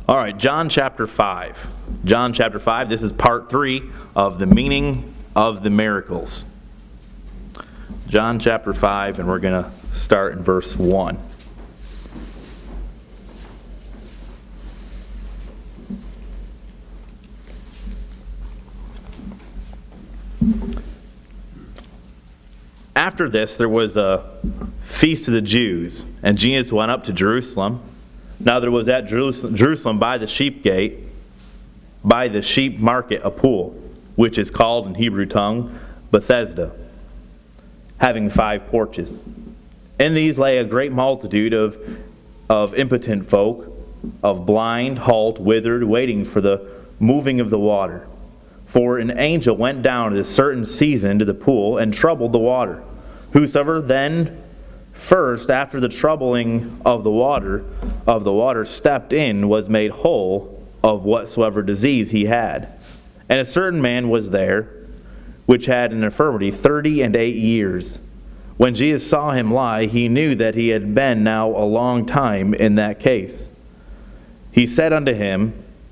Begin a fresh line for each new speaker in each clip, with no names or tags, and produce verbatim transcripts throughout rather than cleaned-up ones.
All right, John chapter five. John chapter five, this is part three of the meaning of the miracles. John chapter five, and we're going to start in verse one. After this, there was a feast of the Jews, and Jesus went up to Jerusalem. Now there was at Jerusalem by the sheep gate, by the sheep market, a pool, which is called in Hebrew tongue Bethesda, having five porches. In these lay a great multitude of, of impotent folk, of blind, halt, withered, waiting for the moving of the water. For an angel went down at a certain season into the pool and troubled the water. Whosoever then first, after the troubling of the water, of the water stepped in, was made whole of whatsoever disease he had. And a certain man was there, which had an infirmity thirty and eight years. When Jesus saw him lie, he knew that he had been now a long time in that case. He said unto him,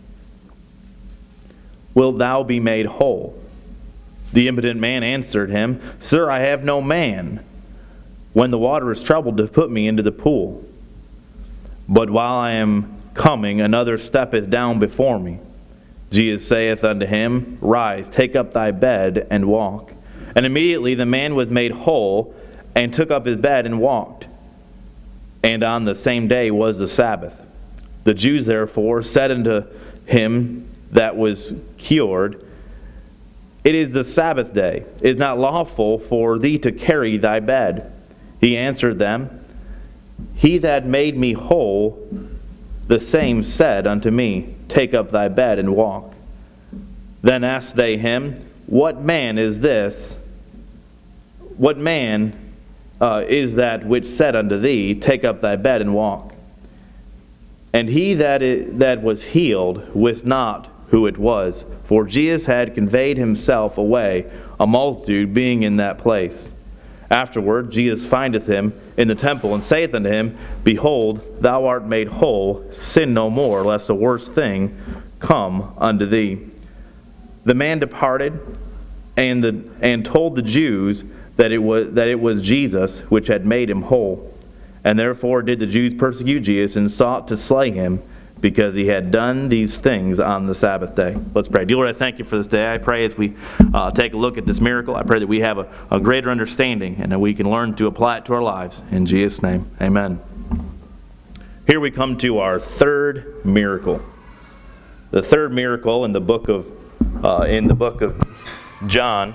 Wilt thou be made whole? The impotent man answered him, Sir, I have no man, when the water is troubled, to put me into the pool. But while I am coming, another steppeth down before me. Jesus saith unto him, Rise, take up thy bed, and walk. And immediately the man was made whole, and took up his bed, and walked. And on the same day was the Sabbath. The Jews therefore said unto him that was cured, It is the Sabbath day. It is not lawful for thee to carry thy bed. He answered them, He that made me whole, the same said unto me, Take up thy bed and walk. Then asked they him, What man is this? What man uh, is that which said unto thee, Take up thy bed and walk? And he that is, that was healed wist not who it was, for Jesus had conveyed himself away, a multitude being in that place. Afterward, Jesus findeth him in the temple, and saith unto him, Behold, thou art made whole, sin no more, lest a worse thing come unto thee. The man departed, and the and told the Jews that it was that it was Jesus which had made him whole. And therefore did the Jews persecute Jesus, and sought to slay him, because he had done these things on the Sabbath day. Let's pray. Dear Lord, I thank you for this day. I pray as we uh, take a look at this miracle, I pray that we have a, a greater understanding and that we can learn to apply it to our lives. In Jesus' name, amen. Here we come to our third miracle. The third miracle in the book of uh, in the book of John.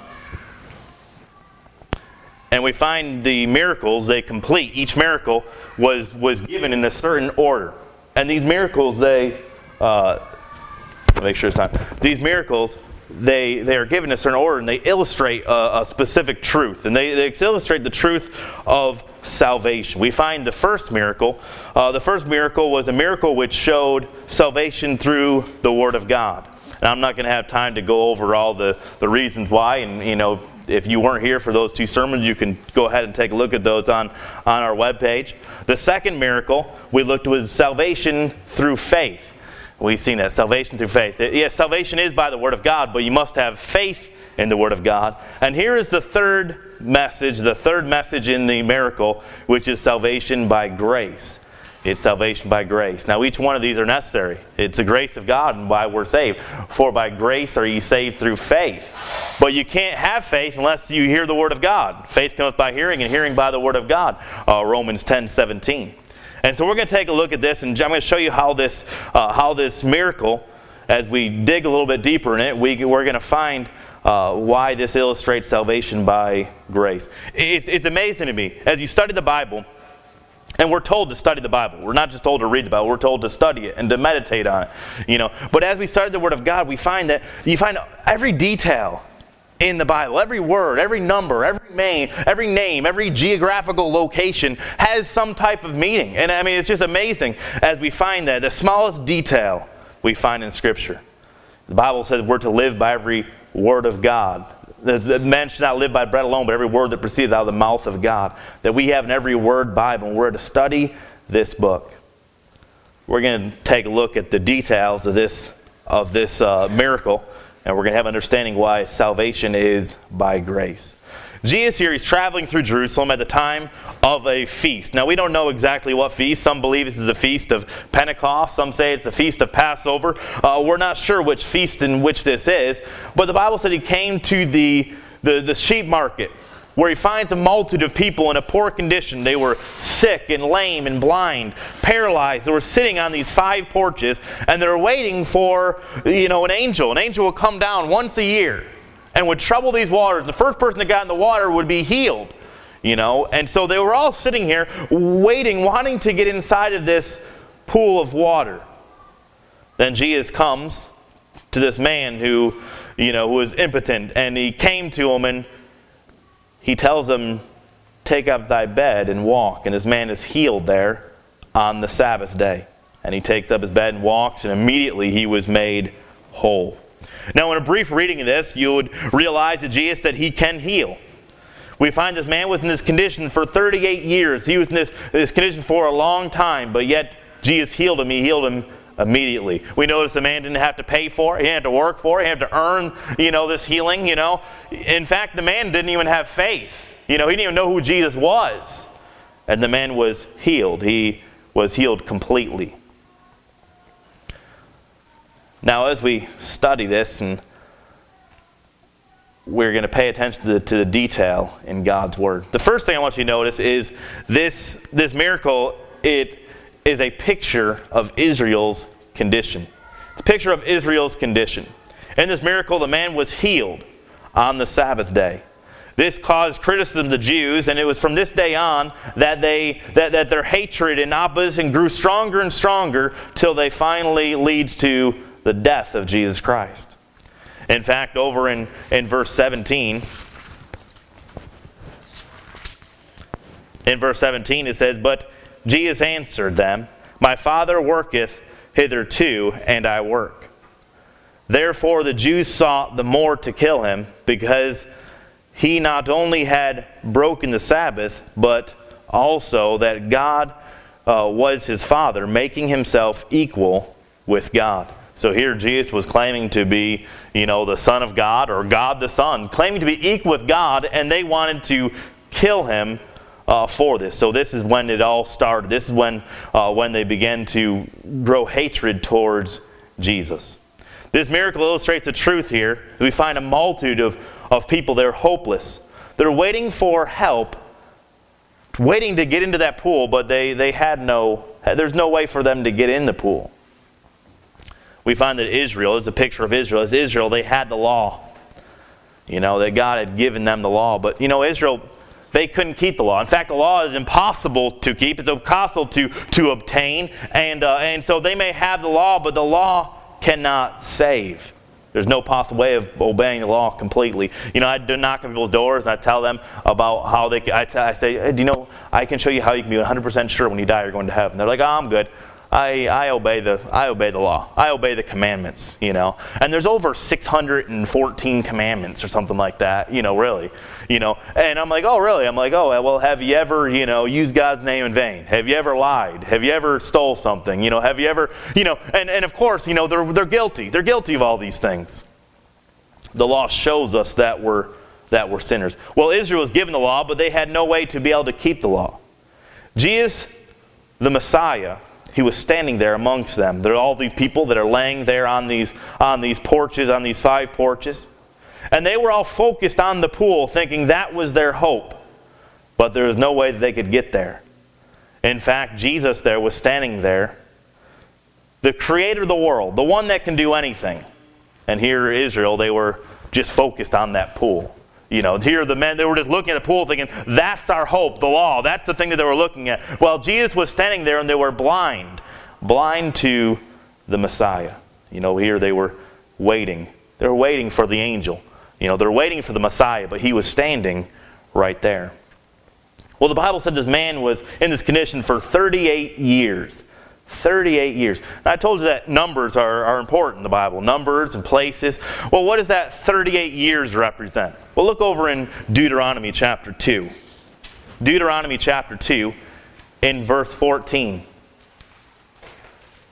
And we find the miracles, they complete. Each miracle was, was given in a certain order. And these miracles, they, uh, make sure it's not, these miracles, they, they are given a certain order, and they illustrate a, a specific truth. And they, they illustrate the truth of salvation. We find the first miracle, uh, the first miracle was a miracle which showed salvation through the Word of God. And I'm not going to have time to go over all the, the reasons why, and you know, if you weren't here for those two sermons, you can go ahead and take a look at those on, on our webpage. The second miracle we looked at was salvation through faith. We've seen that, salvation through faith. Yes, salvation is by the Word of God, but you must have faith in the Word of God. And here is the third message, the third message in the miracle, which is salvation by grace. It's salvation by grace. Now, each one of these are necessary. It's the grace of God and why we're saved. For by grace are ye saved through faith. But you can't have faith unless you hear the Word of God. Faith cometh by hearing, and hearing by the Word of God. Uh, Romans ten seventeen. And so we're going to take a look at this, and I'm going to show you how this, uh, how this miracle, as we dig a little bit deeper in it, we, we're going to find uh, why this illustrates salvation by grace. It's, it's amazing to me. As you study the Bible, and we're told to study the Bible. We're not just told to read the Bible. We're told to study it and to meditate on it. You know. But as we study the Word of God, we find that you find every detail in the Bible, every word, every number, every name, every name, every geographical location has some type of meaning. And I mean, it's just amazing as we find that. The smallest detail we find in Scripture. The Bible says we're to live by every word of God. Man should not live by bread alone, but every word that proceeds out of the mouth of God. That we have in every word Bible, and we're to study this book. we're going to take a look at the details of this, of this uh, miracle, and we're going to have understanding why salvation is by grace. Jesus here, he's traveling through Jerusalem at the time of a feast. Now, we don't know exactly what feast. Some believe this is a feast of Pentecost. Some say it's a feast of Passover. Uh, we're not sure which feast in which this is. But the Bible said he came to the, the, the sheep market, where he finds a multitude of people in a poor condition. They were sick and lame and blind, paralyzed. They were sitting on these five porches, and they're waiting for, you know, an angel. An angel will come down once a year and would trouble these waters. The first person that got in the water would be healed. You know, and so they were all sitting here waiting, wanting to get inside of this pool of water. Then Jesus comes to this man who, you know, who was impotent, and he came to him and he tells him, take up thy bed and walk. And this man is healed there on the Sabbath day. And he takes up his bed and walks, and immediately he was made whole. Now, in a brief reading of this, you would realize that Jesus said he can heal. We find this man was in this condition for thirty-eight years. He was in this, this condition for a long time, but yet Jesus healed him. He healed him immediately. We notice the man didn't have to pay for it. He had to work for it. He had to earn, you know, this healing, you know. In fact, the man didn't even have faith. You know, he didn't even know who Jesus was. And the man was healed. He was healed completely. Now, as we study this, and we're going to pay attention to the, to the detail in God's Word. The first thing I want you to notice is this, this miracle, it is a picture of Israel's condition. It's a picture of Israel's condition. In this miracle, the man was healed on the Sabbath day. This caused criticism of the Jews, and it was from this day on that they that, that their hatred and opposition grew stronger and stronger till they finally leads to the death of Jesus Christ. In fact, over in, in verse seventeen, in verse seventeen it says, but Jesus answered them, my Father worketh hitherto, and I work. Therefore the Jews sought the more to kill him, because he not only had broken the Sabbath, but also that God uh, was his Father, making himself equal with God. So here Jesus was claiming to be, you know, the Son of God, or God the Son, claiming to be equal with God, and they wanted to kill him uh, for this. So this is when it all started. This is when, uh, when they began to grow hatred towards Jesus. This miracle illustrates the truth here. We find a multitude of, of people, they're hopeless. They're waiting for help, waiting to get into that pool, but they, they had no, there's no way for them to get in the pool. We find that Israel is a picture of Israel. As Israel, they had the law. You know, that God had given them the law. But, you know, Israel, they couldn't keep the law. In fact, the law is impossible to keep. It's impossible to, to obtain. And, uh, and so they may have the law, but the law cannot save. There's no possible way of obeying the law completely. You know, I do knock on people's doors and I tell them about how they, I, t- I say, hey, do you know, I can show you how you can be one hundred percent sure when you die you're going to heaven. They're like, oh, I'm good. I, I obey the I obey the law. I obey the commandments, you know. And there's over six hundred fourteen commandments or something like that, you know, really. You know, and I'm like, oh, really? I'm like, oh, well, have you ever, you know, used God's name in vain? Have you ever lied? Have you ever stole something? You know, have you ever, you know, and, and of course, you know, they're they're guilty. They're guilty of all these things. The law shows us that we're that we're sinners. Well, Israel was given the law, but they had no way to be able to keep the law. Jesus, the Messiah, he was standing there amongst them. There are all these people that are laying there on these, on these porches, on these five porches. And they were all focused on the pool, thinking that was their hope. But there was no way that they could get there. In fact, Jesus there was standing there, the creator of the world, the one that can do anything. And here Israel, they were just focused on that pool. You know, here the men, they were just looking at the pool thinking, that's our hope, the law. That's the thing that they were looking at. Well, Jesus was standing there and they were blind. Blind to the Messiah. You know, here they were waiting. They were waiting for the angel. You know, they're waiting for the Messiah, but he was standing right there. Well, the Bible said this man was in this condition for thirty-eight years. thirty-eight years. Now, I told you that numbers are, are important in the Bible. Numbers and places. Well, what does that thirty-eight years represent? Well, look over in Deuteronomy chapter two. Deuteronomy chapter two in verse fourteen.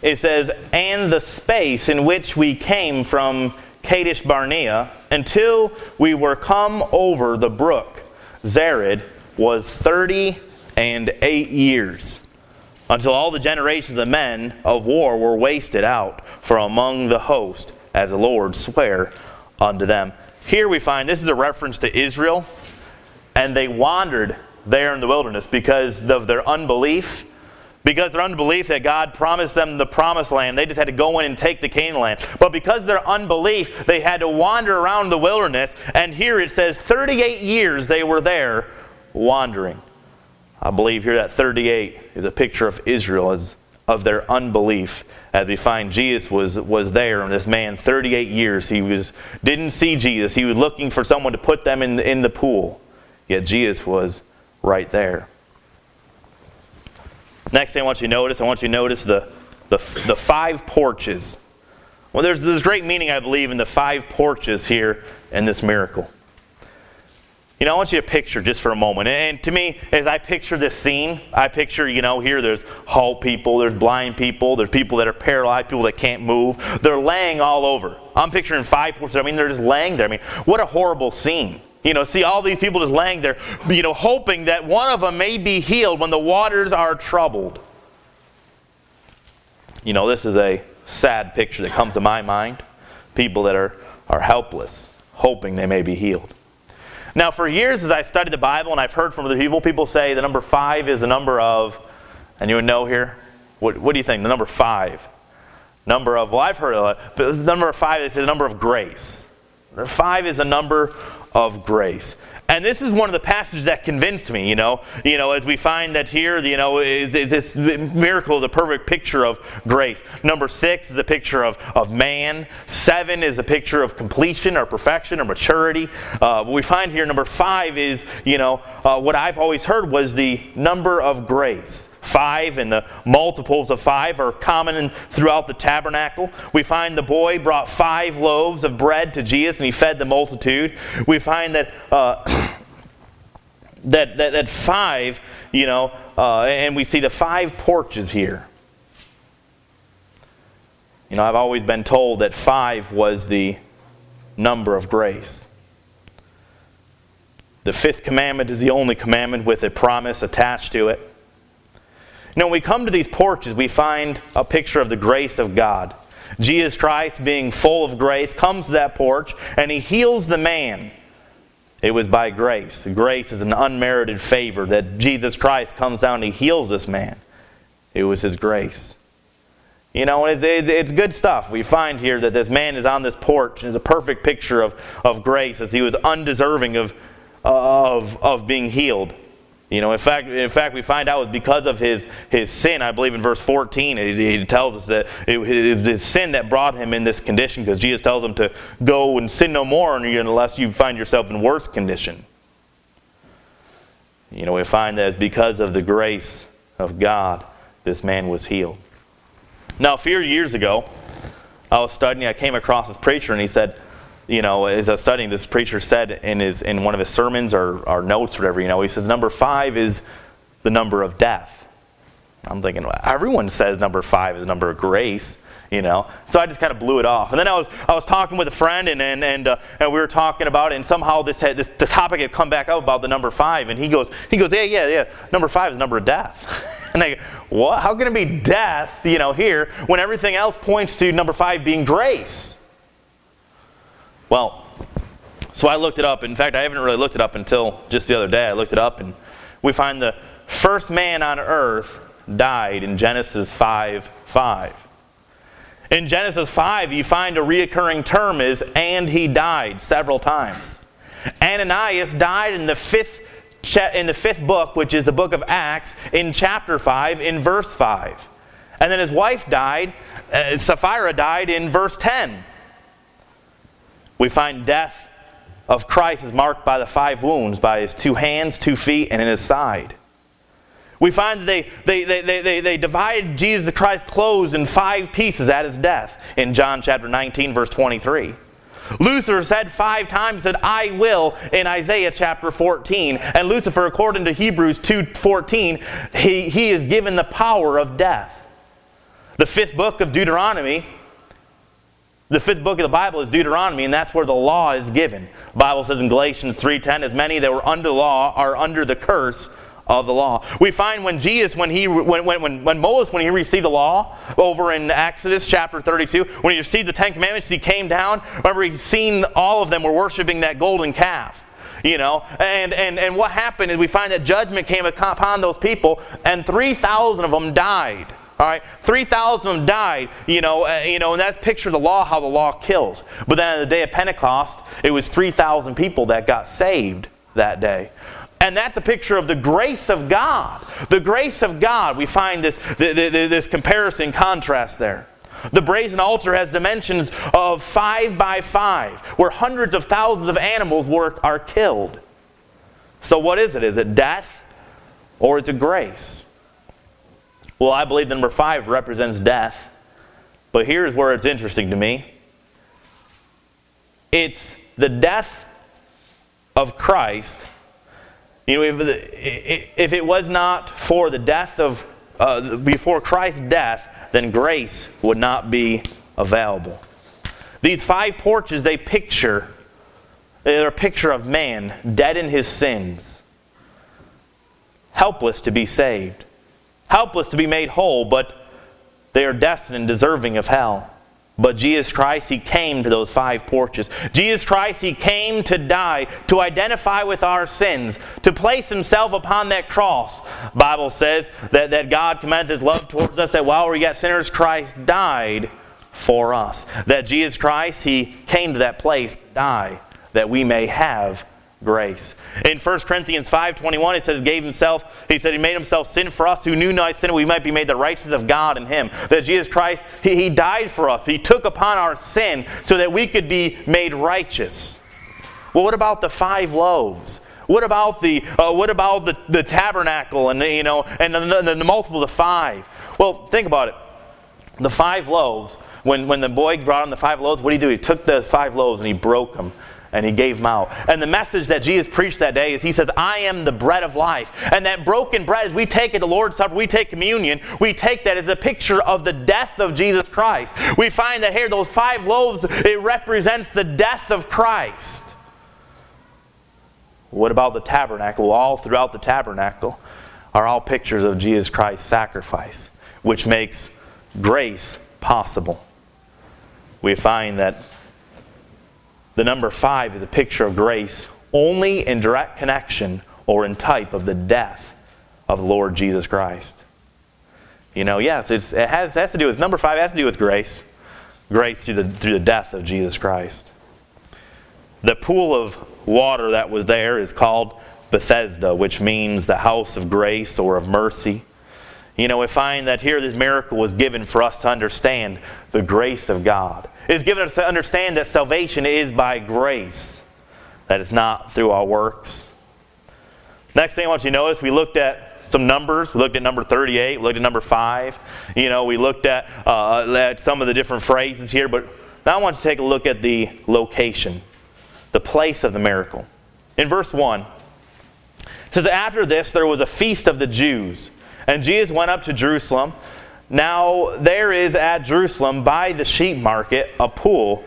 it says, and the space in which we came from Kadesh Barnea until we were come over the brook Zered was thirty and eight years, until all the generations of the men of war were wasted out from among the host, as the Lord sware unto them. Here we find this is a reference to Israel, and they wandered there in the wilderness because of their unbelief. Because of their unbelief that God promised them the promised land, they just had to go in and take the Canaan land. But because of their unbelief, they had to wander around the wilderness. And here it says thirty-eight years they were there wandering. I believe here that thirty-eight is a picture of Israel as of their unbelief. As we find Jesus was, was there, and this man thirty-eight years, he was didn't see Jesus. He was looking for someone to put them in, in the pool. Yet Jesus was right there. Next thing I want you to notice, I want you to notice the, the, the five porches. Well, there's this great meaning, I believe, in the five porches here in this miracle. You know, I want you to picture just for a moment. And to me, as I picture this scene, I picture, you know, here there's halt people, there's blind people, there's people that are paralyzed, people that can't move. They're laying all over. I'm picturing five porches. I mean, they're just laying there. I mean, what a horrible scene. You know, see all these people just laying there, you know, hoping that one of them may be healed when the waters are troubled. You know, this is a sad picture that comes to my mind. People that are, are helpless, hoping they may be healed. Now, for years as I studied the Bible and I've heard from other people, people say the number five is a number of, and you would know here, what, what do you think? The number five. Number of, well, I've heard of it, but the number of five is the number of grace. Five is a number of grace. And this is one of the passages that convinced me, you know, you know, as we find that here, you know, is, is this miracle is a perfect picture of grace. Number six is a picture of, of man. Seven is a picture of completion or perfection or maturity. Uh, what we find here, number five is, you know, uh, what I've always heard was the number of grace. Five and the multiples of five are common in, throughout the tabernacle. We find the boy brought five loaves of bread to Jesus and he fed the multitude. We find that uh, that, that that five, you know, uh, and we see the five porches here. You know, I've always been told that five was the number of grace. The fifth commandment is the only commandment with a promise attached to it. You know, when we come to these porches, we find a picture of the grace of God. Jesus Christ, being full of grace, comes to that porch and he heals the man. It was by grace. Grace is an unmerited favor that Jesus Christ comes down and he heals this man. It was his grace. You know, it's, it's good stuff. We find here that this man is on this porch and it's a perfect picture of, of grace as he was undeserving of, of, of being healed. You know, in fact, in fact, we find out it was because of his, his sin. I believe in verse fourteen, it, it tells us that it was his sin that brought him in this condition, because Jesus tells him to go and sin no more unless you find yourself in worse condition. You know, we find that it's because of the grace of God this man was healed. Now, a few years ago, I was studying, I came across this preacher, and he said, you know, as I was studying, this preacher said in his in one of his sermons or, or notes or whatever, you know, he says number five is the number of death. I'm thinking, well, everyone says number five is the number of grace, you know. So I just kind of blew it off. And then I was I was talking with a friend, and and and, uh, and we were talking about it, and somehow this had this the topic had come back up about the number five, and he goes he goes yeah yeah yeah number five is the number of death. And I go, what? How can it be death, you know, here when everything else points to number five being grace? Well, so I looked it up. In fact, I haven't really looked it up until just the other day. I looked it up, and we find the first man on earth died in Genesis five five. In Genesis five, you find a reoccurring term is, and he died, several times. Ananias died in the fifth in the fifth book, which is the book of Acts, in chapter five, in verse five. And then his wife died, uh, Sapphira died in verse ten. We find death of Christ is marked by the five wounds, by his two hands, two feet, and in his side. We find that they, they, they, they, they, they divided Jesus Christ's clothes in five pieces at his death in John chapter nineteen, verse twenty-three. Lucifer said five times that I will in Isaiah chapter fourteen. And Lucifer, according to Hebrews two fourteen, he, he is given the power of death. The fifth book of Deuteronomy, the fifth book of the Bible is Deuteronomy, and that's where the law is given. The Bible says in Galatians three ten, as many that were under the law are under the curse of the law. We find when Jesus, when he, when, when, when Moses, when he received the law, over in Exodus chapter thirty-two, when he received the Ten Commandments, he came down. Remember, he's seen all of them were worshiping that golden calf. You know, and, and, and what happened is we find that judgment came upon those people, and three thousand of them died. All right, three thousand of them died, you know, uh, you know, and that's picture of the law, how the law kills. But then on the day of Pentecost, it was three thousand people that got saved that day. And that's a picture of the grace of God. The grace of God. We find this, this comparison, contrast there. The brazen altar has dimensions of five by five, where hundreds of thousands of animals were, are killed. So what is it? Is it death or is it grace? Well, I believe the number five represents death. But here's where it's interesting to me. It's the death of Christ. You know, if, if it was not for the death of, uh, before Christ's death, then grace would not be available. These five porches, they picture, they're a picture of man dead in his sins, helpless to be saved, helpless to be made whole, but they are destined and deserving of hell. But Jesus Christ, He came to those five porches. Jesus Christ, He came to die, to identify with our sins, to place Himself upon that cross. The Bible says that, that God commendeth His love towards us, that while we were yet sinners, Christ died for us. That Jesus Christ, He came to that place to die, that we may have grace. In First Corinthians five twenty-one, it says, gave himself, he said he made himself sin for us who knew not sin, we might be made the righteousness of God in him. That Jesus Christ, he, he died for us. He took upon our sin so that we could be made righteous. Well, what about the five loaves? What about the uh, what about the, the tabernacle and you know and the, the, the multiple of five? Well, think about it. The five loaves. When when the boy brought him the five loaves, what did he do? He took the five loaves and he broke them. And he gave them out. And the message that Jesus preached that day is he says, I am the bread of life. And that broken bread, as we take it, the Lord's Supper, we take communion, we take that as a picture of the death of Jesus Christ. We find that here, those five loaves, it represents the death of Christ. What about the tabernacle? All throughout the tabernacle are all pictures of Jesus Christ's sacrifice, which makes grace possible. We find that the number five is a picture of grace only in direct connection or in type of the death of the Lord Jesus Christ. You know, yes, it's, it has, it has to do with, number five has to do with grace. Grace through the, through the death of Jesus Christ. The pool of water that was there is called Bethesda, which means the house of grace or of mercy. You know, we find that here this miracle was given for us to understand the grace of God. It is given us to understand that salvation is by grace, that it's not through our works. Next thing I want you to notice, we looked at some numbers. We looked at number thirty-eight. We looked at number five. You know, we looked at, uh, at some of the different phrases here. But now I want you to take a look at the location, the place of the miracle. In verse one, it says, after this there was a feast of the Jews. And Jesus went up to Jerusalem. Now there is at Jerusalem by the sheep market a pool,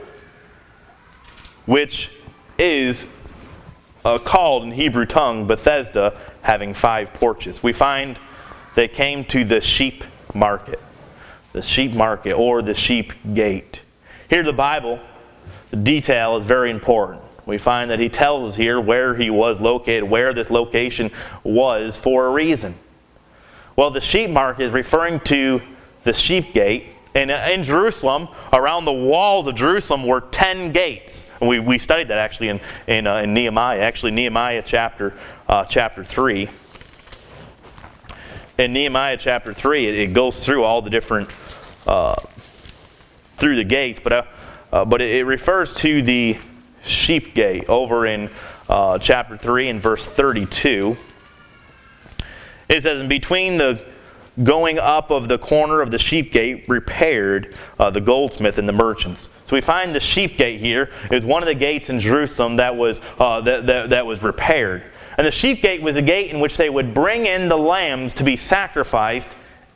which is uh, called in Hebrew tongue Bethesda, having five porches. We find they came to the sheep market. The sheep market or the sheep gate. Here in the Bible, the detail is very important. We find that he tells us here where he was located, where this location was for a reason. Well, the sheep market is referring to the sheep gate. And in Jerusalem, around the walls of Jerusalem were ten gates. And we, we studied that actually in, in, uh, in Nehemiah. Actually, Nehemiah chapter, uh, chapter three. In Nehemiah chapter three, it, it goes through all the different, uh, through the gates. But, uh, uh, but it, it refers to the sheep gate over in uh, chapter three and verse thirty-two. It says, and between the going up of the corner of the sheep gate repaired uh, the goldsmith and the merchants. So we find the sheep gate here is one of the gates in Jerusalem that was uh, that, that, that was repaired. And the sheep gate was a gate in which they would bring in the lambs to be sacrificed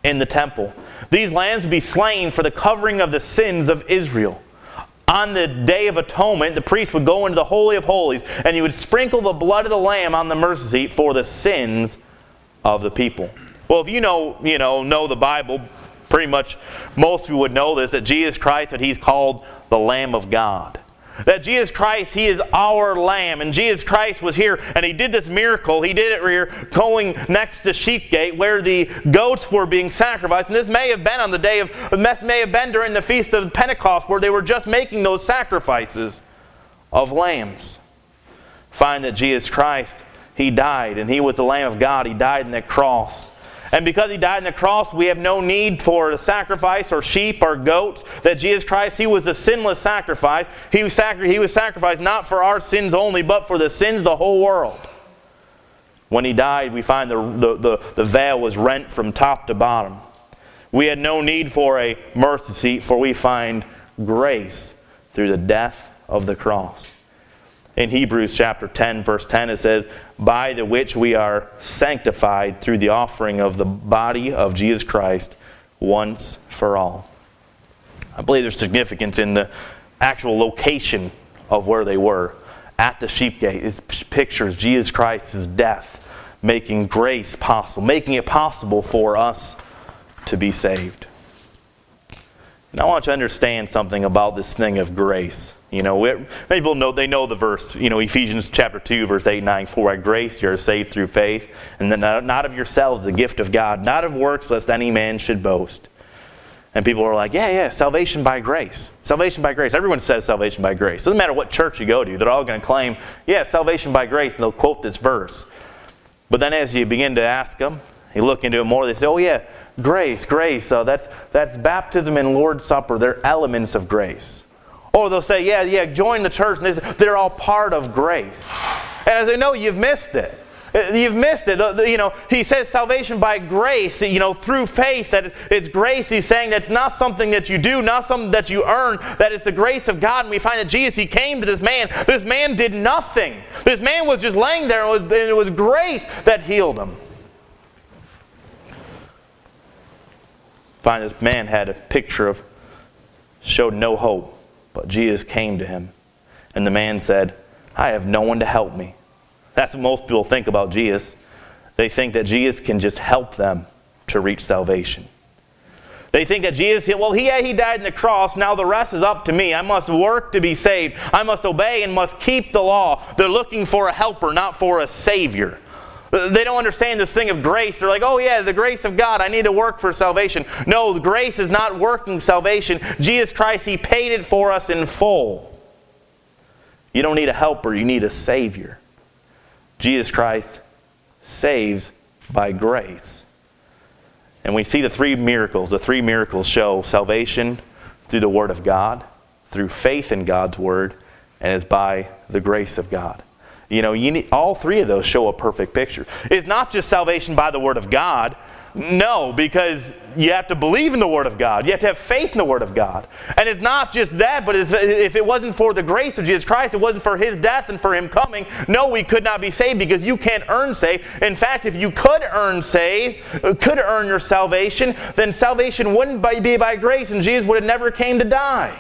in the temple. These lambs would be slain for the covering of the sins of Israel. On the Day of Atonement, the priest would go into the Holy of Holies and he would sprinkle the blood of the lamb on the mercy seat for the sins of the people. Well, if you know, you know, know the Bible, pretty much most people would know this, that Jesus Christ, that He's called the Lamb of God. That Jesus Christ, He is our Lamb. And Jesus Christ was here and He did this miracle. He did it here going next to Sheep Gate where the goats were being sacrificed. And this may have been on the day of, this may have been during the Feast of Pentecost where they were just making those sacrifices of lambs. Find that Jesus Christ, He died and He was the Lamb of God. He died on the cross. And because He died on the cross, we have no need for a sacrifice or sheep or goats. That Jesus Christ, He was a sinless sacrifice. He was, sacri- he was sacrificed not for our sins only, but for the sins of the whole world. When He died, we find the, the, the, the veil was rent from top to bottom. We had no need for a mercy seat, for we find grace through the death of the cross. In Hebrews chapter ten, verse ten, it says, by the which we are sanctified through the offering of the body of Jesus Christ once for all. I believe there's significance in the actual location of where they were. At the sheep gate, it pictures Jesus Christ's death, making grace possible, making it possible for us to be saved. And I want you to understand something about this thing of grace. You know, many people know, they know the verse, you know, Ephesians chapter two, verse eight and nine, for by grace you are saved through faith, and then not of yourselves, the gift of God, not of works, lest any man should boast. And people are like, yeah, yeah, salvation by grace. Salvation by grace. Everyone says salvation by grace. Doesn't matter what church you go to, they're all going to claim, yeah, salvation by grace, and they'll quote this verse. But then as you begin to ask them, you look into it more, they say, oh yeah, grace, grace, uh, that's, that's baptism and Lord's Supper. They're elements of grace. Or they'll say, yeah, yeah, join the church, and they're all part of grace. And I say, no, you've missed it. You've missed it. The, the, you know, he says salvation by grace, you know, through faith, that it's grace. He's saying that's not something that you do, not something that you earn, that it's the grace of God. And we find that Jesus, He came to this man. This man did nothing. This man was just laying there, and it was, and it was grace that healed him. Find this man had a picture of, showed no hope. But Jesus came to him, and the man said, I have no one to help me. That's what most people think about Jesus. They think that Jesus can just help them to reach salvation. They think that Jesus, well, yeah, He died on the cross, now the rest is up to me. I must work to be saved. I must obey and must keep the law. They're looking for a helper, not for a Savior. They don't understand this thing of grace. They're like, oh yeah, the grace of God, I need to work for salvation. No, the grace is not working salvation. Jesus Christ, He paid it for us in full. You don't need a helper, you need a Savior. Jesus Christ saves by grace. And we see the three miracles. The three miracles show salvation through the Word of God, through faith in God's Word, and is by the grace of God. You know, you need, all three of those show a perfect picture. It's not just salvation by the Word of God. No, because you have to believe in the Word of God. You have to have faith in the Word of God. And it's not just that, but it's, if it wasn't for the grace of Jesus Christ, it wasn't for His death and for Him coming, no, we could not be saved because you can't earn saved. In fact, if you could earn saved, could earn your salvation, then salvation wouldn't be by grace and Jesus would have never came to die.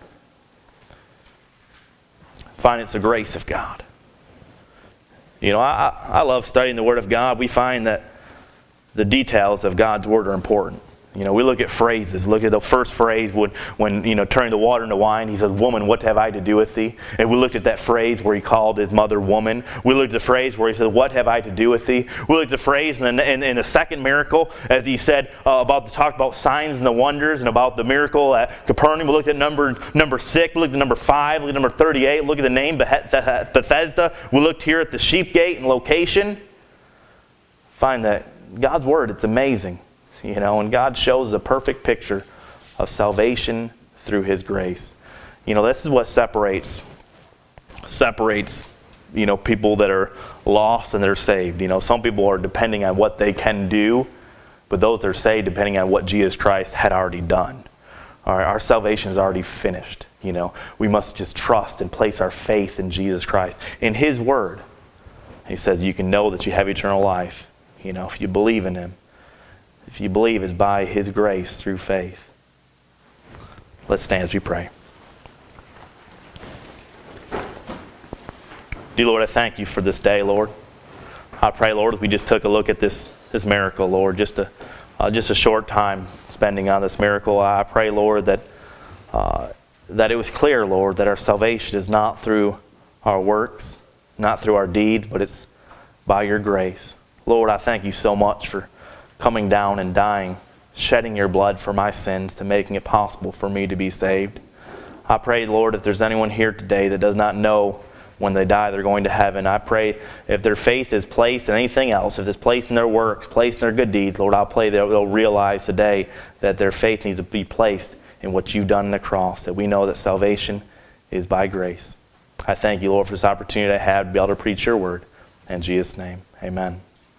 Find it's the grace of God. You know, I, I love studying the Word of God. We find that the details of God's Word are important. You know, we look at phrases. Look at the first phrase when, when you know, turning the water into wine. He says, woman, what have I to do with thee? And we looked at that phrase where He called His mother woman. We looked at the phrase where He said, what have I to do with thee? We looked at the phrase in the, in, in the second miracle as He said uh, about the talk about signs and the wonders and about the miracle at Capernaum. We looked at number number six. We looked at number five. We looked at number thirty-eight. Look at the name Bethesda. We looked here at the sheep gate and location. Find that God's Word, it's amazing. You know, and God shows the perfect picture of salvation through His grace. You know, this is what separates separates, you know, people that are lost and that are saved. You know, some people are depending on what they can do, but those that are saved depending on what Jesus Christ had already done. All right, our salvation is already finished. You know, we must just trust and place our faith in Jesus Christ. In His Word, He says you can know that you have eternal life. You know, if you believe in Him. if you believe, is by His grace through faith. Let's stand as we pray. Dear Lord, I thank You for this day, Lord. I pray, Lord, as we just took a look at this, this miracle, Lord, just a, uh, just a short time spending on this miracle, I pray, Lord, that uh, that it was clear, Lord, that our salvation is not through our works, not through our deeds, but it's by Your grace. Lord, I thank You so much for coming down and dying, shedding Your blood for my sins to making it possible for me to be saved. I pray, Lord, if there's anyone here today that does not know when they die they're going to heaven, I pray if their faith is placed in anything else, if it's placed in their works, placed in their good deeds, Lord, I'll pray that they'll realize today that their faith needs to be placed in what You've done on the cross, that we know that salvation is by grace. I thank You, Lord, for this opportunity I have to be able to preach Your word. In Jesus' name, amen.